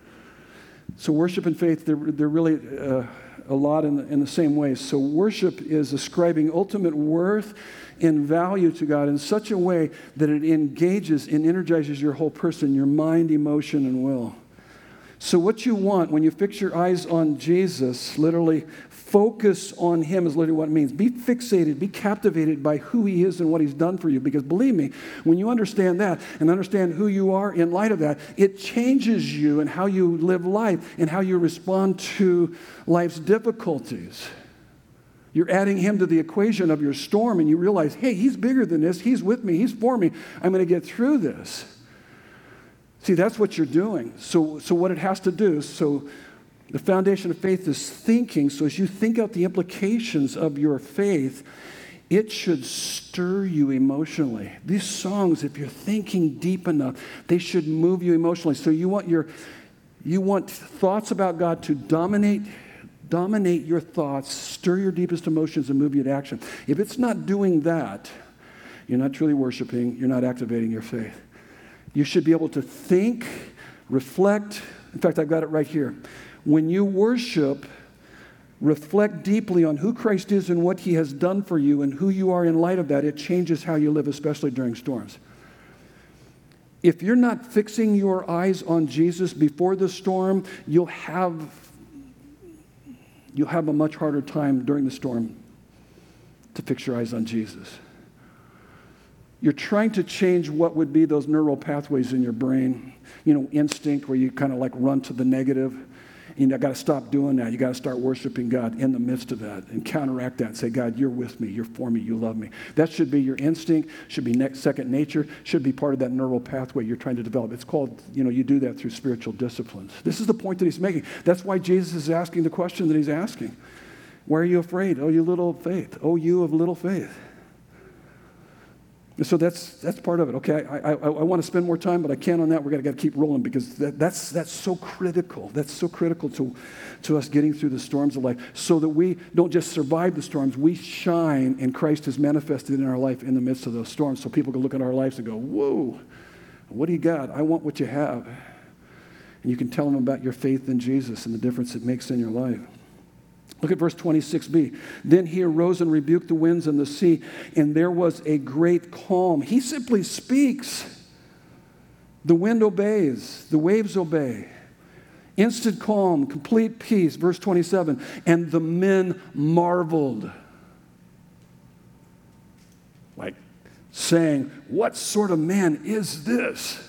So worship and faith, they're really a lot in the same ways. So worship is ascribing ultimate worth and value to God in such a way that it engages and energizes your whole person, your mind, emotion, and will. So what you want when you fix your eyes on Jesus, literally focus on him is literally what it means. Be fixated, be captivated by who he is and what he's done for you. Because believe me, when you understand that and understand who you are in light of that, it changes you and how you live life and how you respond to life's difficulties. You're adding him to the equation of your storm and you realize, hey, he's bigger than this. He's with me. He's for me. I'm going to get through this. See, that's what you're doing. So what it has to do, so the foundation of faith is thinking. So as you think out the implications of your faith, it should stir you emotionally. These songs, if you're thinking deep enough, they should move you emotionally. So you want your You want thoughts about God to dominate your thoughts, stir your deepest emotions, and move you to action. If it's not doing that, you're not truly worshiping, you're not activating your faith. You should be able to think, reflect. In fact, I've got it right here. When you worship, reflect deeply on who Christ is and what he has done for you and who you are in light of that. It changes how you live, especially during storms. If you're not fixing your eyes on Jesus before the storm, you'll have a much harder time during the storm to fix your eyes on Jesus. You're trying to change what would be those neural pathways in your brain, instinct where you kind of like run to the negative. You got to stop doing that. You got to start worshiping God in the midst of that and counteract that and say, God, you're with me, you're for me, you love me. That should be your instinct, should be second nature, should be part of that neural pathway you're trying to develop. It's called, you do that through spiritual disciplines. This is the point that he's making. That's why Jesus is asking the question that he's asking. Why are you afraid? Oh, you little faith. Oh, you of little faith. So that's part of it. Okay, I want to spend more time, but I can't on that. We're going to keep rolling because that's so critical. That's so critical to us getting through the storms of life so that we don't just survive the storms. We shine and Christ is manifested in our life in the midst of those storms so people can look at our lives and go, whoa, what do you got? I want what you have. And you can tell them about your faith in Jesus and the difference it makes in your life. Look at verse 26b. Then he arose and rebuked the winds and the sea, and there was a great calm. He simply speaks. The wind obeys. The waves obey. Instant calm, complete peace. Verse 27, and the men marveled. Like saying, what sort of man is this?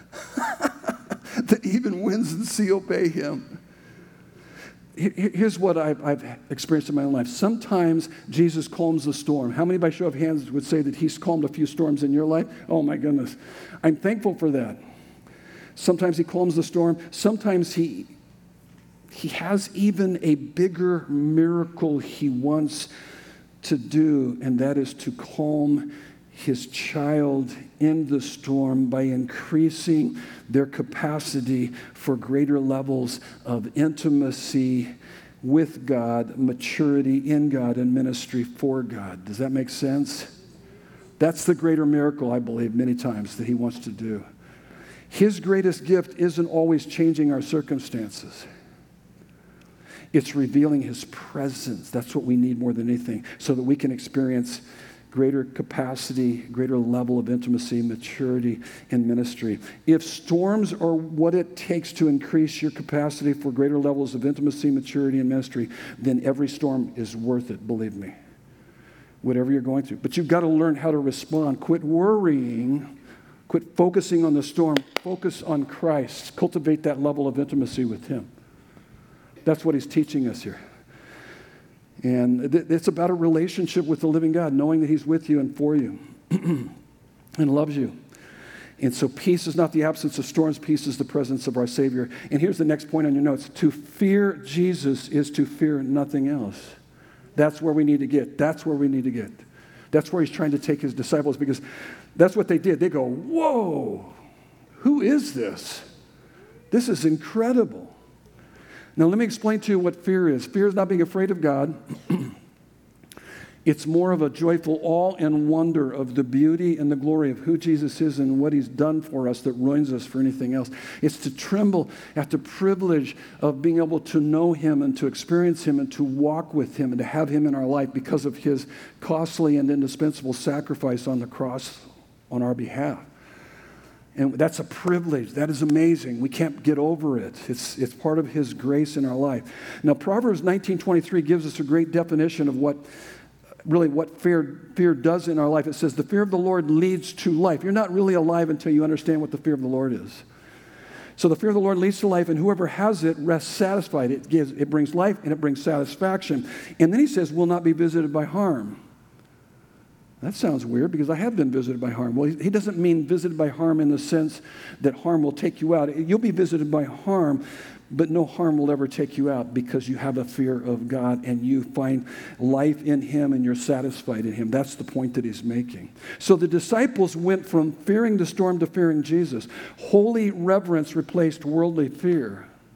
That even winds and sea obey him. Here's what I've experienced in my own life. Sometimes Jesus calms the storm. How many by show of hands would say that he's calmed a few storms in your life? Oh my goodness. I'm thankful for that. Sometimes he calms the storm. Sometimes he has even a bigger miracle he wants to do, and that is to calm his child in the storm by increasing their capacity for greater levels of intimacy with God, maturity in God, and ministry for God. Does that make sense? That's the greater miracle, I believe, many times that he wants to do. His greatest gift isn't always changing our circumstances. It's revealing his presence. That's what we need more than anything, so that we can experience greater capacity, greater level of intimacy, maturity in ministry. If storms are what it takes to increase your capacity for greater levels of intimacy, maturity, and ministry, then every storm is worth it, believe me. Whatever you're going through. But you've got to learn how to respond. Quit worrying. Quit focusing on the storm. Focus on Christ. Cultivate that level of intimacy with him. That's what he's teaching us here. And it's about a relationship with the living God, knowing that he's with you and for you and loves you. And so peace is not the absence of storms. Peace is the presence of our Savior. And here's the next point on your notes. To fear Jesus is to fear nothing else. That's where we need to get. That's where we need to get. That's where he's trying to take his disciples, because that's what they did. They go, whoa, who is this? This is incredible. Now, let me explain to you what fear is. Fear is not being afraid of God. It's more of a joyful awe and wonder of the beauty and the glory of who Jesus is and what he's done for us that ruins us for anything else. It's to tremble at the privilege of being able to know him and to experience him and to walk with him and to have him in our life because of his costly and indispensable sacrifice on the cross on our behalf. And that's a privilege. That is amazing. We can't get over it. It's part of his grace in our life. Now, Proverbs 19:23 gives us a great definition of what fear does in our life. It says, the fear of the Lord leads to life. You're not really alive until you understand what the fear of the Lord is. So the fear of the Lord leads to life, and whoever has it rests satisfied. It brings life, and it brings satisfaction. And then he says, will not be visited by harm. That sounds weird, because I have been visited by harm. Well, he doesn't mean visited by harm in the sense that harm will take you out. You'll be visited by harm, but no harm will ever take you out because you have a fear of God and you find life in him and you're satisfied in him. That's the point that he's making. So the disciples went from fearing the storm to fearing Jesus. Holy reverence replaced worldly fear.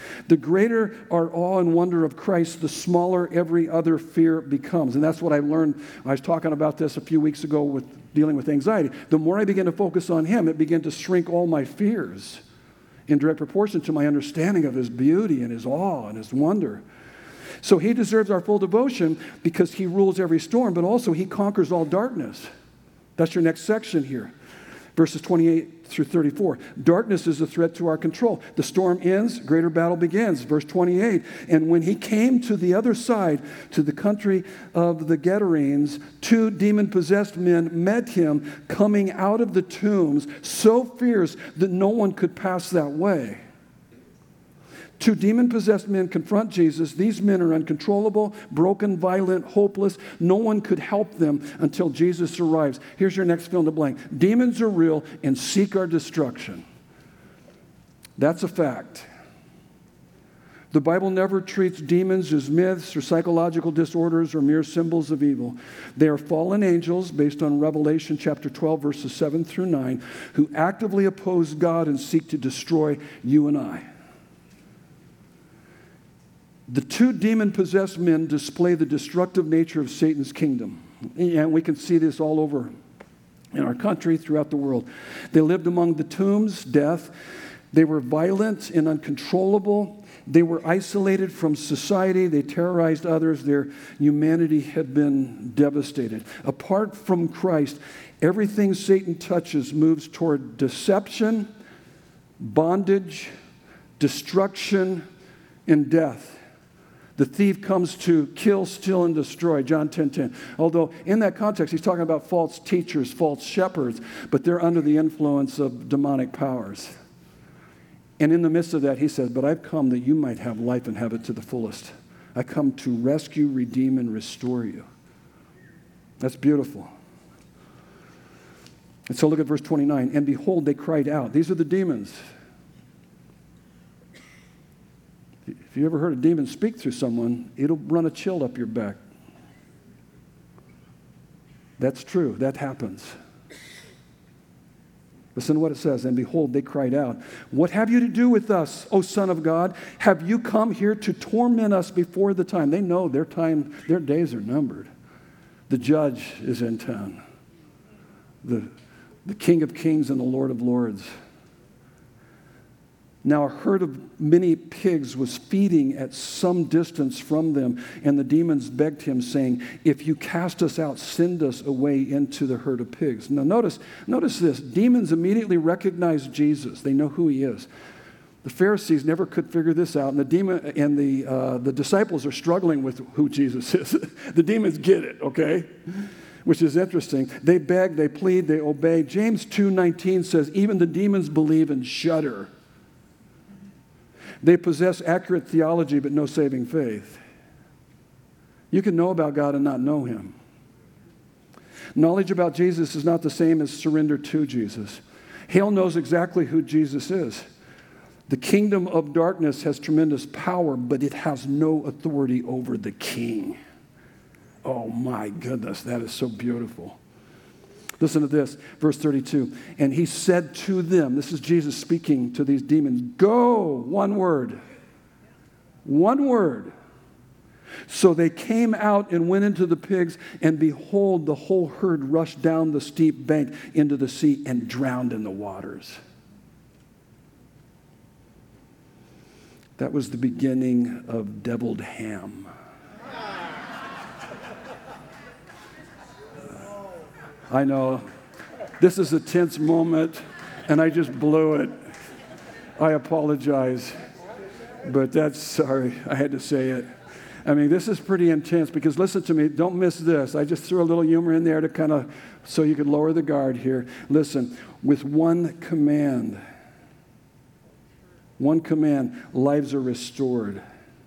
The greater our awe and wonder of Christ, the smaller every other fear becomes. And that's what I learned. I was talking about this a few weeks ago with dealing with anxiety. The more I began to focus on him, it began to shrink all my fears in direct proportion to my understanding of his beauty and his awe and his wonder. So he deserves our full devotion because he rules every storm, but also he conquers all darkness. That's your next section here. Verses 28 through 34. Darkness is a threat to our control. The storm ends, greater battle begins. Verse 28. And when he came to the other side, to the country of the Gadarenes, 2 demon-possessed men met him coming out of the tombs, so fierce that no one could pass that way. 2 demon-possessed men confront Jesus. These men are uncontrollable, broken, violent, hopeless. No one could help them until Jesus arrives. Here's your next fill in the blank. Demons are real and seek our destruction. That's a fact. The Bible never treats demons as myths or psychological disorders or mere symbols of evil. They are fallen angels, based on Revelation chapter 12, verses 7 through 9, who actively oppose God and seek to destroy you and I. The 2 demon-possessed men display the destructive nature of Satan's kingdom. And we can see this all over in our country, throughout the world. They lived among the tombs, death. They were violent and uncontrollable. They were isolated from society. They terrorized others. Their humanity had been devastated. Apart from Christ, everything Satan touches moves toward deception, bondage, destruction, and death. The thief comes to kill, steal, and destroy, John 10:10. Although in that context, he's talking about false teachers, false shepherds, but they're under the influence of demonic powers. And in the midst of that, he says, but I've come that you might have life and have it to the fullest. I come to rescue, redeem, and restore you. That's beautiful. And so look at verse 29. And behold, they cried out. These are the demons. If you ever heard a demon speak through someone, it'll run a chill up your back. That's true. That happens. Listen to what it says. And behold, they cried out, what have you to do with us, O Son of God? Have you come here to torment us before the time? They know their days are numbered. The judge is in town. The King of Kings and the Lord of Lords. Now a herd of many pigs was feeding at some distance from them, and the demons begged him, saying, if you cast us out, send us away into the herd of pigs. Now notice this. Demons immediately recognize Jesus. They know who he is. The Pharisees never could figure this out, and the disciples are struggling with who Jesus is. The demons get it, okay? Which is interesting. They beg, they plead, they obey. James 2:19 says, even the demons believe and shudder. They possess accurate theology but no saving faith. You can know about God and not know him. Knowledge about Jesus is not the same as surrender to Jesus. Hale knows exactly who Jesus is. The kingdom of darkness has tremendous power, but it has no authority over the king. Oh my goodness, that is so beautiful. Listen to this, verse 32. And he said to them, this is Jesus speaking to these demons, go, one word. One word. So they came out and went into the pigs, and behold, the whole herd rushed down the steep bank into the sea and drowned in the waters. That was the beginning of deviled ham. I know, this is a tense moment, and I just blew it. I apologize, but sorry, I had to say it. I mean, this is pretty intense because listen to me, don't miss this. I just threw a little humor in there to kind of, so you could lower the guard here. Listen, with one command, lives are restored.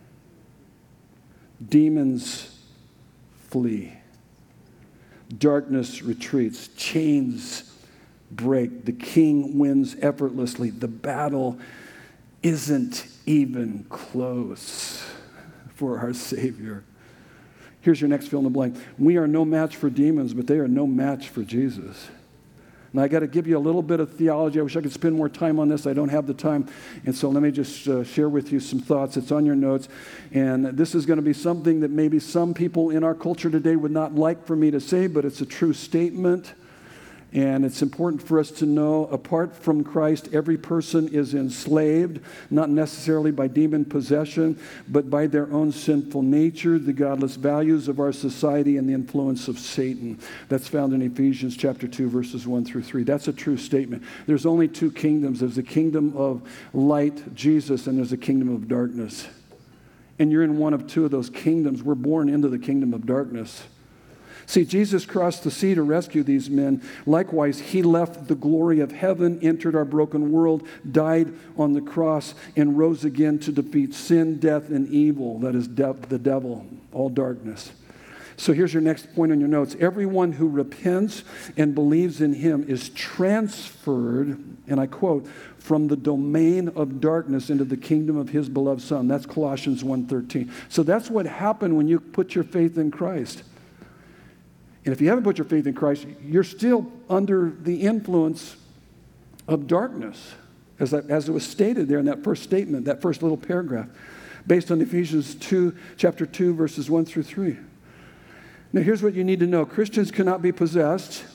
Demons flee. Darkness retreats. Chains break. The king wins effortlessly. The battle isn't even close for our Savior. Here's your next fill in the blank. We are no match for demons, but they are no match for Jesus. Now, I got to give you a little bit of theology. I wish I could spend more time on this. I don't have the time. And so let me just share with you some thoughts. It's on your notes. And this is going to be something that maybe some people in our culture today would not like for me to say, but it's a true statement. And it's important for us to know, apart from Christ, every person is enslaved, not necessarily by demon possession, but by their own sinful nature, the godless values of our society, and the influence of Satan. That's found in Ephesians chapter 2, verses 1 through 3. That's a true statement. There's only two kingdoms. There's the kingdom of light, Jesus, and there's a kingdom of darkness. And you're in one of two of those kingdoms. We're born into the kingdom of darkness. See, Jesus crossed the sea to rescue these men. Likewise, he left the glory of heaven, entered our broken world, died on the cross, and rose again to defeat sin, death, and evil. That is the devil, all darkness. So here's your next point on your notes. Everyone who repents and believes in him is transferred, and I quote, from the domain of darkness into the kingdom of his beloved Son. That's Colossians 1:13. So that's what happened when you put your faith in Christ. And if you haven't put your faith in Christ, you're still under the influence of darkness, as it was stated there in that first statement, that first little paragraph, based on Ephesians 2, chapter 2, verses 1 through 3. Now, here's what you need to know. Christians cannot be possessed,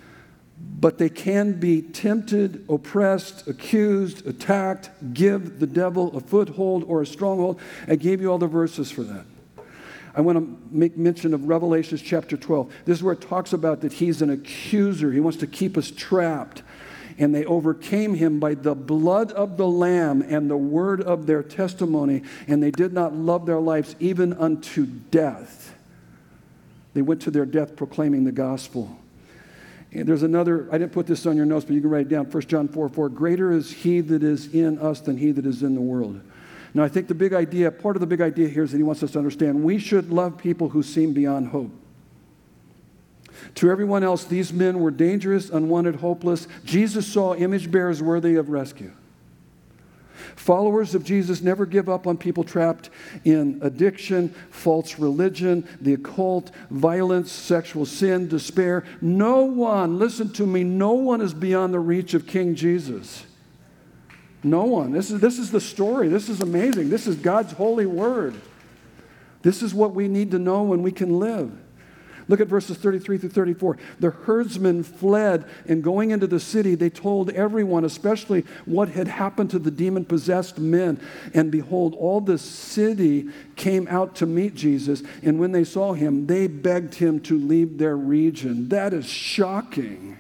but they can be tempted, oppressed, accused, attacked, give the devil a foothold or a stronghold. I gave you all the verses for that. I want to make mention of Revelation chapter 12. This is where it talks about that he's an accuser. He wants to keep us trapped. And they overcame him by the blood of the Lamb and the word of their testimony. And they did not love their lives even unto death. They went to their death proclaiming the gospel. And there's another, I didn't put this on your notes, but you can write it down. 1 John 4:4. Greater is he that is in us than he that is in the world. Now, I think part of the big idea here is that he wants us to understand we should love people who seem beyond hope. To everyone else, these men were dangerous, unwanted, hopeless. Jesus saw image bearers worthy of rescue. Followers of Jesus never give up on people trapped in addiction, false religion, the occult, violence, sexual sin, despair. No one, listen to me, no one is beyond the reach of King Jesus. No one. This is the story. This is amazing. This is God's holy word. This is what we need to know when we can live. Look at verses 33 through 34. The herdsmen fled, and going into the city, they told everyone, especially what had happened to the demon-possessed men. And behold, all the city came out to meet Jesus, and when they saw him, they begged him to leave their region. That is shocking.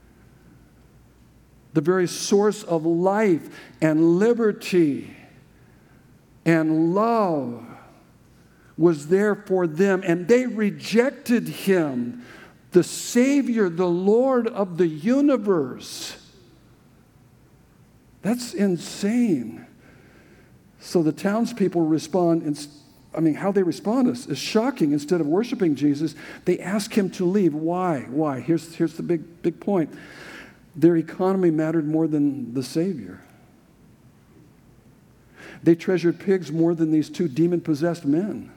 The very source of life and liberty and love was there for them, and they rejected him, the Savior, the Lord of the universe. That's insane. So the townspeople respond, how they respond is shocking. Instead of worshiping Jesus, they ask him to leave. Why? Why? Here's the big point. Their economy mattered more than the Savior. They treasured pigs more than these two demon-possessed men.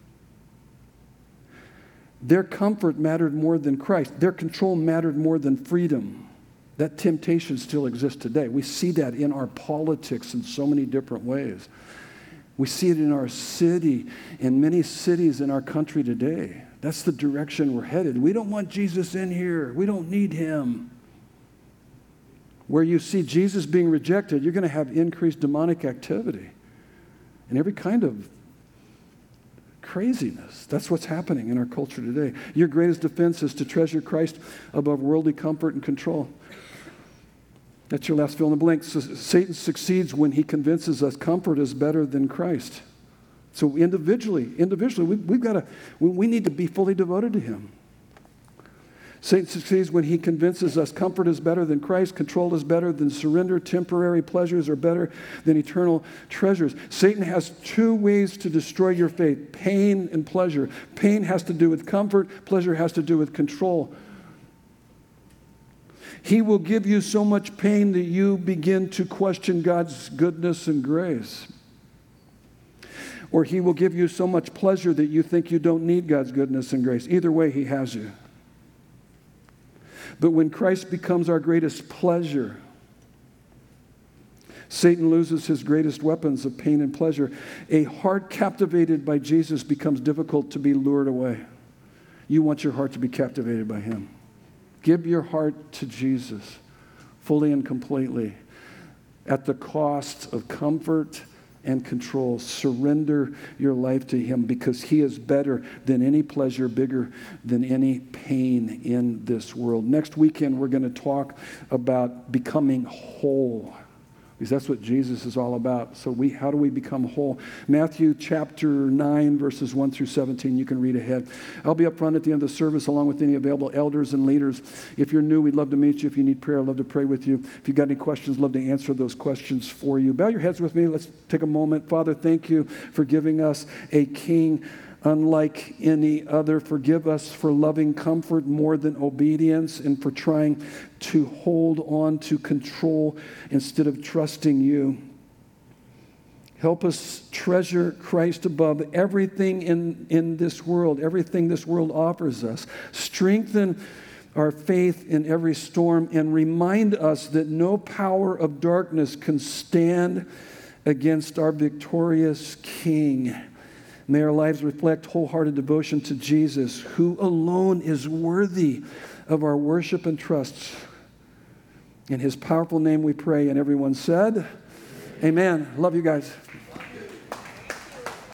Their comfort mattered more than Christ. Their control mattered more than freedom. That temptation still exists today. We see that in our politics in so many different ways. We see it in our city, in many cities in our country today. That's the direction we're headed. We don't want Jesus in here. We don't need him. Where you see Jesus being rejected, you're going to have increased demonic activity and every kind of craziness. That's what's happening in our culture today. Your greatest defense is to treasure Christ above worldly comfort and control. That's your last fill in the blank. So Satan succeeds when he convinces us comfort is better than Christ. So individually, we need to be fully devoted to him. Satan succeeds when he convinces us comfort is better than Christ, control is better than surrender, temporary pleasures are better than eternal treasures. Satan has two ways to destroy your faith, pain and pleasure. Pain has to do with comfort, pleasure has to do with control. He will give you so much pain that you begin to question God's goodness and grace. Or he will give you so much pleasure that you think you don't need God's goodness and grace. Either way, he has you. But when Christ becomes our greatest pleasure, Satan loses his greatest weapons of pain and pleasure. A heart captivated by Jesus becomes difficult to be lured away. You want your heart to be captivated by him. Give your heart to Jesus fully and completely at the cost of comfort and control. Surrender your life to him because he is better than any pleasure, bigger than any pain in this world. Next weekend, we're going to talk about becoming whole, because that's what Jesus is all about. So how do we become whole? Matthew chapter 9, verses 1 through 17. You can read ahead. I'll be up front at the end of the service along with any available elders and leaders. If you're new, we'd love to meet you. If you need prayer, I'd love to pray with you. If you've got any questions, love to answer those questions for you. Bow your heads with me. Let's take a moment. Father, thank you for giving us a king unlike any other. Forgive us for loving comfort more than obedience and for trying to hold on to control instead of trusting you. Help us treasure Christ above everything in this world, everything this world offers us. Strengthen our faith in every storm and remind us that no power of darkness can stand against our victorious King. May our lives reflect wholehearted devotion to Jesus, who alone is worthy of our worship and trust. In his powerful name we pray, and everyone said, Amen. Love you guys.